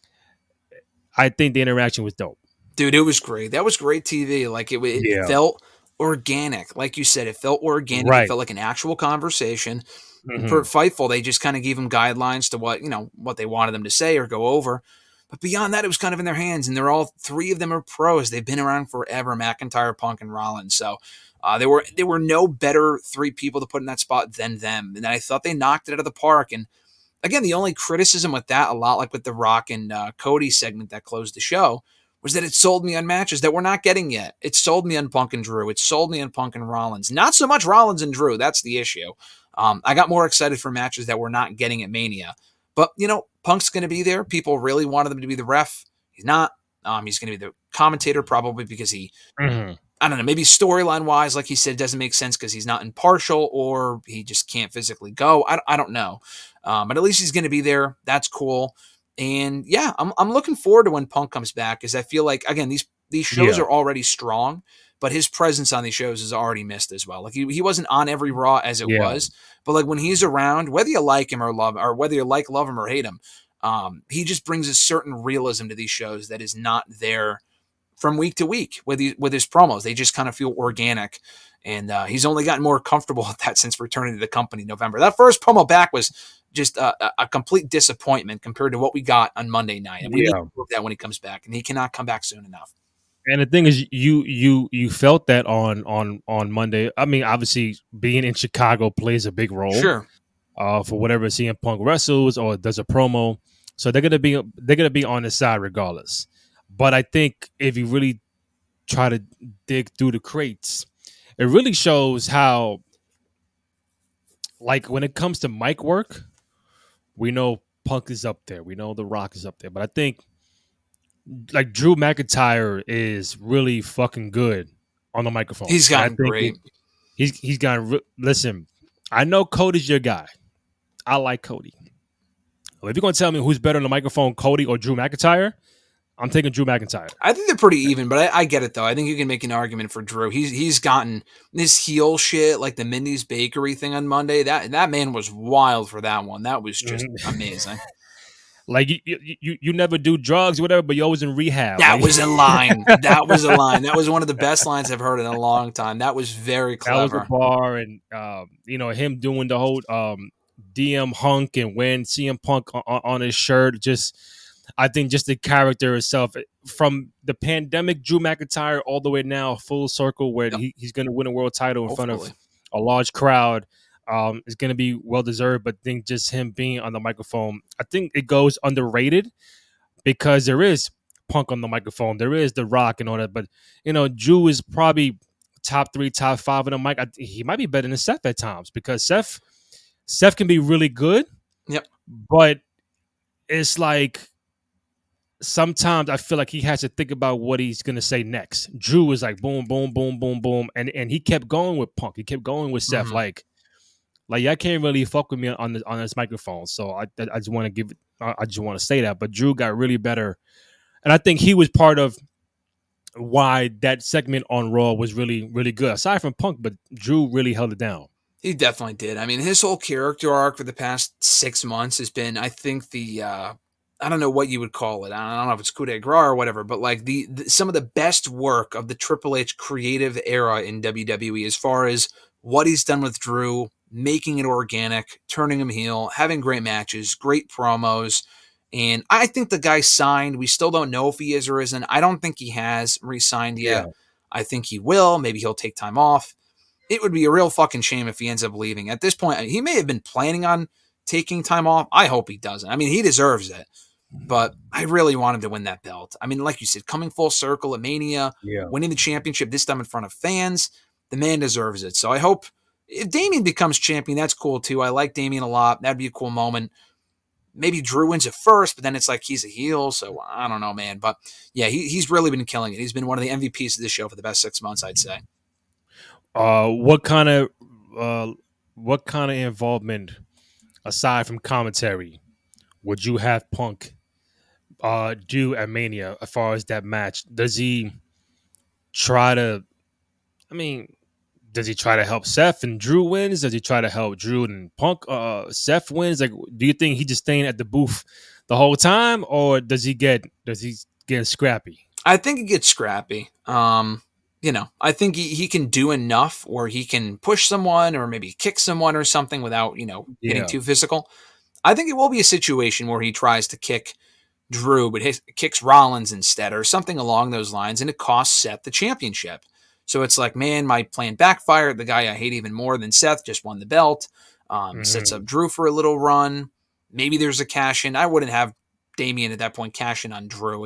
I think the interaction was dope.
Dude, it was great. That was great TV. Like it
Yeah.
felt organic. Like you said, it felt organic. It
Right.
felt like an actual conversation. For
Hmm.
Fightful, they just kind of gave them guidelines to what they wanted them to say or go over. But beyond that, it was kind of in their hands. And they're all three of them are pros. They've been around forever: McIntyre, Punk, and Rollins. So there were no better three people to put in that spot than them. And I thought they knocked it out of the park. And again, the only criticism with that, a lot like with the Rock and Cody segment that closed the show, was that it sold me on matches that we're not getting yet. It sold me on Punk and Drew. It sold me on Punk and Rollins. Not so much Rollins and Drew. That's the issue. I got more excited for matches that we're not getting at Mania. But, Punk's going to be there. People really wanted him to be the ref. He's not. He's going to be the commentator probably because
Hmm.
I don't know, maybe storyline wise, like he said, it doesn't make sense because he's not impartial or he just can't physically go. I don't know. But at least he's going to be there. That's cool. And yeah, I'm looking forward to when Punk comes back because I feel like, again, these shows
Yeah.
are already strong, but his presence on these shows is already missed as well. Like he wasn't on every Raw as it
Yeah.
was, but like when he's around, whether you like him or love him, or whether you love him or hate him, he just brings a certain realism to these shows that is not there from week to week with his promos. They just kind of feel organic. And he's only gotten more comfortable with that since returning to the company in November. That first promo back was just a complete disappointment compared to what we got on Monday night. And we need
Yeah.
to prove that when he comes back. And he cannot come back soon enough.
And the thing is, you felt that on Monday. I mean, obviously, being in Chicago plays a big role.
Sure.
For whatever CM Punk wrestles or does a promo, so they're gonna be on his side regardless. But I think if you really try to dig through the crates, it really shows how, like, when it comes to mic work, we know Punk is up there, we know The Rock is up there, but I think like Drew McIntyre is really fucking good on the microphone.
He's
And I
gotten
think
great.
he's got. Listen, I know Cody's your guy. I like Cody. If you're gonna tell me who's better on the microphone, Cody or Drew McIntyre, I'm taking Drew McIntyre.
I think they're pretty even, but I get it though. I think you can make an argument for Drew. He's gotten this heel shit like the Mindy's Bakery thing on Monday. That man was wild for that one. That was just
Mhm.
amazing.
Like you never do drugs or whatever, but you're always in rehab.
That
Like,
was a line. That was a line. That was one of the best lines I've heard in a long time. That was very
that was a
clever.
bar, and him doing the whole DM hunk and wearing CM Punk on his shirt. Just I think just the character itself, from the pandemic Drew McIntyre all the way now full circle where
Yep.
he's going to win a world title in front
Hopefully.
of a large crowd, is going to be well deserved. But I think just him being on the microphone, I think it goes underrated because there is Punk on the microphone, there is The Rock and all that. But Drew is probably top 3, top 5 on the mic. He might be better than Seth at times because Seth can be really good.
Yep.
But it's like sometimes I feel like he has to think about what he's gonna say next. Drew was like boom, boom, boom, boom, boom, and he kept going with Punk. He kept going with Seth. Like y'all can't really fuck with me on this microphone. So I just want to I just want to say that. But Drew got really better, and I think he was part of why that segment on Raw was really, really good. Aside from Punk, but Drew really held it down.
He definitely did. I mean, his whole character arc for the past 6 months has been, I think, I don't know what you would call it. I don't know if it's coup de grace or whatever, but like some of the best work of the Triple H creative era in WWE as far as what he's done with Drew, making it organic, turning him heel, having great matches, great promos. And I think the guy signed. We still don't know if he is or isn't. I don't think he has re-signed yet.
Yeah.
I think he will. Maybe he'll take time off. It would be a real fucking shame if he ends up leaving. At this point, he may have been planning on taking time off. I hope he doesn't. I mean, he deserves it. But I really want him to win that belt. I mean, like you said, coming full circle at Mania, winning the championship, this time in front of fans, the man deserves it. So I hope if Damian becomes champion, that's cool too. I like Damian a lot. That'd be a cool moment. Maybe Drew wins it first, but then it's like he's a heel. So I don't know, man. But yeah, he's really been killing it. He's been one of the MVPs of this show for the past 6 months, I'd say.
What kind of involvement aside from commentary would you have Punk do at Mania as far as that match? Does he try to? I mean, does he try to help Seth and Drew wins? Does he try to help Drew and Punk? Seth wins. Like, do you think he just staying at the booth the whole time, or does he get scrappy?
I think he gets scrappy. I think he can do enough where he can push someone or maybe kick someone or something without, getting too physical. I think it will be a situation where he tries to kick Drew, but kicks Rollins instead or something along those lines, and it costs Seth the championship. So it's like, man, my plan backfired. The guy I hate even more than Seth just won the belt. Sets up Drew for a little run. Maybe there's a cash in. I wouldn't have Damian at that point cash in on Drew.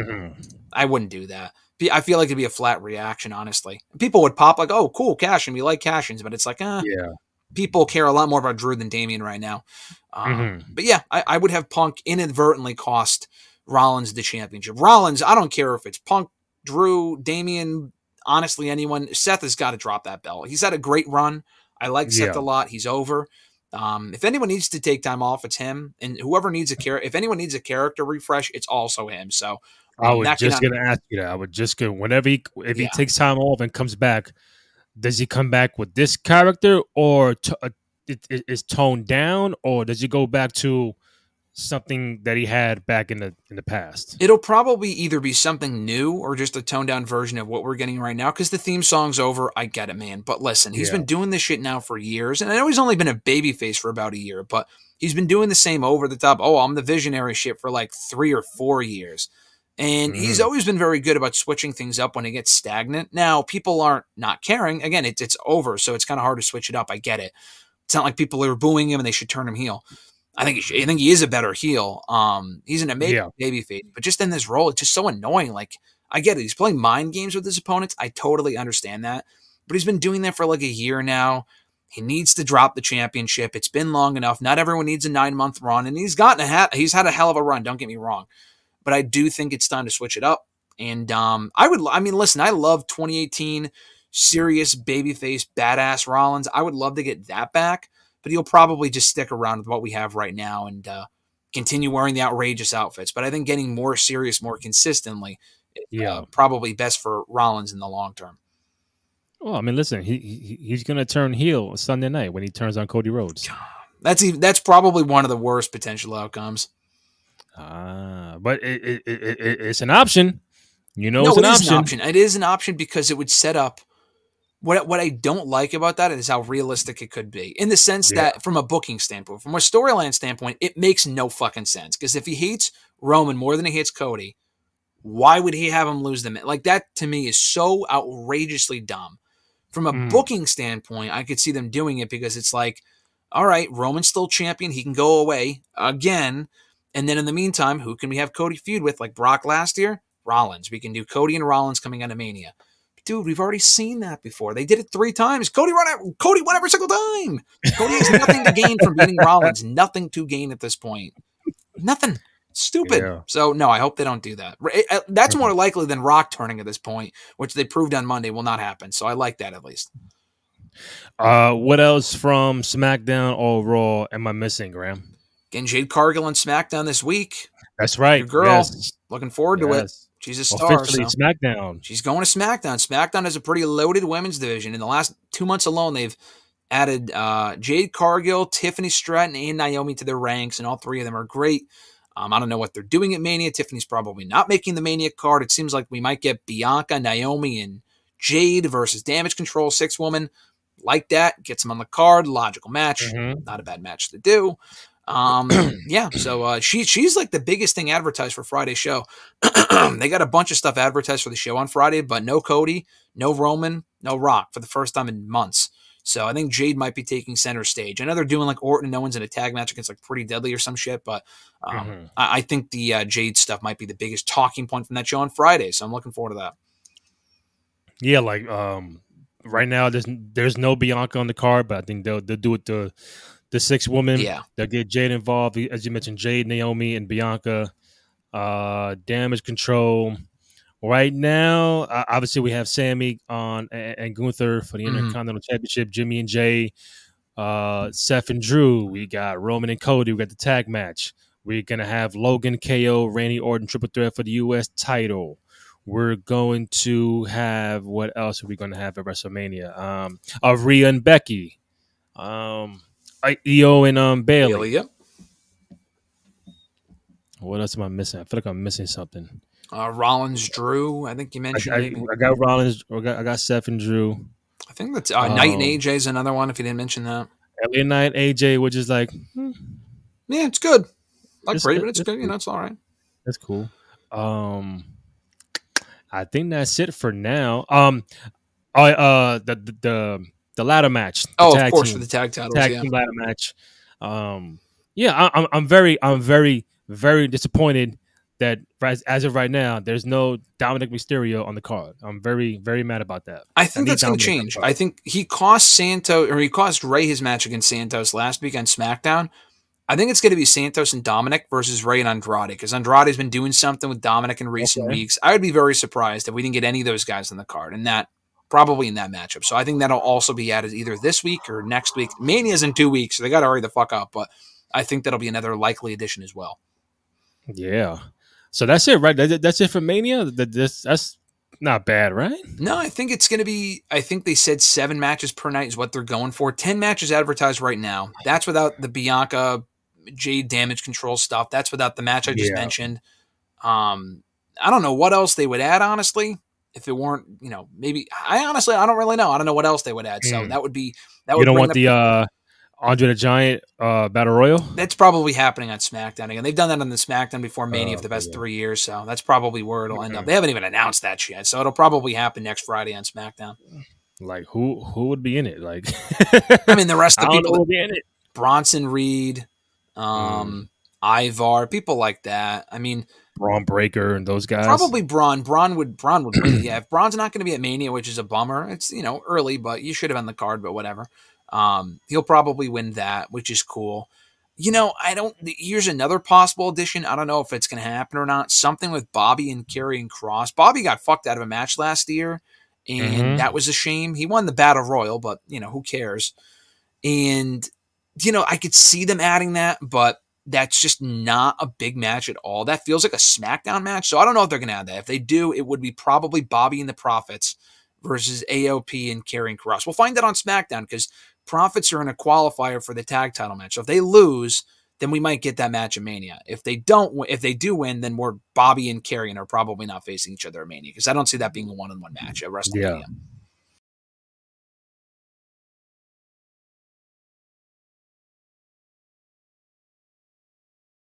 I wouldn't do that. I feel like it'd be a flat reaction, honestly. People would pop like, oh, cool, cash in. We like cash ins, but it's like, people care a lot more about Drew than Damian right now. But yeah, I would have Punk inadvertently cost Rollins the championship. Rollins, I don't care if it's Punk, Drew, Damian, honestly, anyone. Seth has got to drop that belt. He's had a great run. I like Seth a lot. He's over. If anyone needs to take time off, it's him. And whoever needs if anyone needs a character refresh, it's also him. So
I was just going to ask you that. I would just go whenever he takes time off and comes back. Does he come back with this character, or it is toned down, or does he go back to something that he had back in the past?
It'll probably either be something new or just a toned down version of what we're getting right now, because the theme song's over. I get it, man. But listen, he's been doing this shit now for years, and I know he's only been a babyface for about a year, but he's been doing the same over the top, oh, I'm the visionary shit for like 3 or 4 years. And he's always been very good about switching things up when it gets stagnant. Now, people aren't not caring. Again, it's over, so it's kind of hard to switch it up. I get it. It's not like people are booing him and they should turn him heel. I think he is a better heel. He's an amazing babyface, but just in this role, it's just so annoying. Like, I get it. He's playing mind games with his opponents. I totally understand that. But he's been doing that for like a year now. He needs to drop the championship. It's been long enough. Not everyone needs a 9-month run, and he's had a hell of a run. Don't get me wrong. But I do think it's time to switch it up. And listen, I love 2018 serious babyface badass Rollins. I would love to get that back, but he'll probably just stick around with what we have right now and continue wearing the outrageous outfits. But I think getting more serious more consistently is probably best for Rollins in the long term.
Well, I mean, listen, he's going to turn heel Sunday night when he turns on Cody Rhodes.
That's probably one of the worst potential outcomes.
But it's an option. It's an option.
It is an option because it would set up what I don't like about that is how realistic it could be, in the sense that from a booking standpoint, from a storyline standpoint, it makes no fucking sense. Because if he hates Roman more than he hates Cody, why would he have him lose them? Like, that to me is so outrageously dumb. From a booking standpoint, I could see them doing it because it's like, all right, Roman's still champion. He can go away again. And then in the meantime, who can we have Cody feud with? Like Brock last year? Rollins. We can do Cody and Rollins coming out of Mania. Dude, we've already seen that before. They did it 3 times. Cody won every single time. Cody has nothing to gain from beating Rollins. Nothing to gain at this point. Nothing. Stupid. Yeah. So, no, I hope they don't do that. That's more likely than Rock turning at this point, which they proved on Monday will not happen. So I like that at least.
What else from SmackDown or Raw am I missing, Graham?
Again, Jade Cargill on SmackDown this week.
That's right.
Your girl. Yes. Looking forward to it. She's a star.
Officially SmackDown.
She's going to SmackDown. SmackDown has a pretty loaded women's division. In the last 2 months alone, they've added Jade Cargill, Tiffany Stratton, and Naomi to their ranks, and all 3 of them are great. I don't know what they're doing at Mania. Tiffany's probably not making the Mania card. It seems like we might get Bianca, Naomi, and Jade versus Damage Control, 6-woman. Like that. Gets them on the card. Logical match. Not a bad match to do. Yeah, so she's like the biggest thing advertised for Friday's show. They got a bunch of stuff advertised for the show on Friday, but no Cody, no Roman, no Rock for the first time in months. So I think Jade might be taking center stage. I know they're doing like Orton and Owens in a tag match against like Pretty Deadly or some shit, but I think the Jade stuff might be the biggest talking point from that show on Friday. So I'm looking forward to that.
Yeah, like right now there's no Bianca on the card, but I think they'll do it to the 6-woman.
Yeah,
they'll get Jade involved, as you mentioned, Jade, Naomi, and Bianca. Damage Control. Right now, obviously, we have Sammy on and Gunther for the Intercontinental Championship. Jimmy and Jay, Seth and Drew. We got Roman and Cody. We got the tag match. We're gonna have Logan, KO, Randy Orton triple threat for the U.S. title. We're going to have, what else are we going to have at WrestleMania? Rhea and Becky. Io and Bayley.
Yep.
What else am I missing? I feel like I'm missing something.
Rollins, Drew. I think you mentioned.
I got Rollins. I got Seth and Drew.
I think that's Knight and AJ is another one. If you didn't mention that,
LA Knight, AJ, which is like,
yeah, it's good. Like Brady, but it's good. Cool. You know, it's all right.
That's cool. I think that's it for now. The ladder match.
Of course, for the tag titles.
Team ladder match. Yeah, I'm very, very disappointed that as of right now, there's no Dominic Mysterio on the card. I'm very, very mad about that.
I think that's going to change. I think he cost Ray his match against Santos last week on SmackDown. I think it's going to be Santos and Dominic versus Ray and Andrade, because Andrade's been doing something with Dominic in recent weeks. I would be very surprised if we didn't get any of those guys on the card, and that probably in that matchup. So I think that'll also be added either this week or next week. Mania's in 2 weeks, so they got to hurry the fuck up, but I think that'll be another likely addition as well.
Yeah. So that's it, right? That's it for Mania? That's not bad, right?
No, I think it's going to be, I think they said 7 matches per night is what they're going for. 10 matches advertised right now. That's without the Bianca Jade Damage Control stuff. That's without the match I just mentioned. I don't know what else they would add, honestly. If it weren't, maybe I don't really know. I don't know what else they would add. So that would be that.
You don't want the Andre the Giant Battle Royal?
That's probably happening on SmackDown again. They've done that on the SmackDown before Mania for the past 3 years, so that's probably where it'll end up. They haven't even announced that yet, so it'll probably happen next Friday on SmackDown.
Like who would be in it? Like,
I mean, the rest of the people
would be in it.
Bronson Reed, Ivar, people like that. I mean,
Braun Breaker and those guys.
Probably Braun. Braun would win. Yeah, if Braun's not going to be at Mania, which is a bummer. It's early, but you should have on the card. But whatever. He'll probably win that, which is cool. Here's another possible addition. I don't know if it's going to happen or not. Something with Bobby and Karrion Kross. Bobby got fucked out of a match last year, and that was a shame. He won the Battle Royal, but who cares? And I could see them adding that, but that's just not a big match at all. That feels like a SmackDown match, so I don't know if they're going to add that. If they do, it would be probably Bobby and the Profits versus AOP and Karrion Kross. We'll find that on SmackDown because Profits are in a qualifier for the tag title match. So if they lose, then we might get that match at Mania. If they do win, then Bobby and Karrion are probably not facing each other at Mania because I don't see that being a one-on-one match at WrestleMania.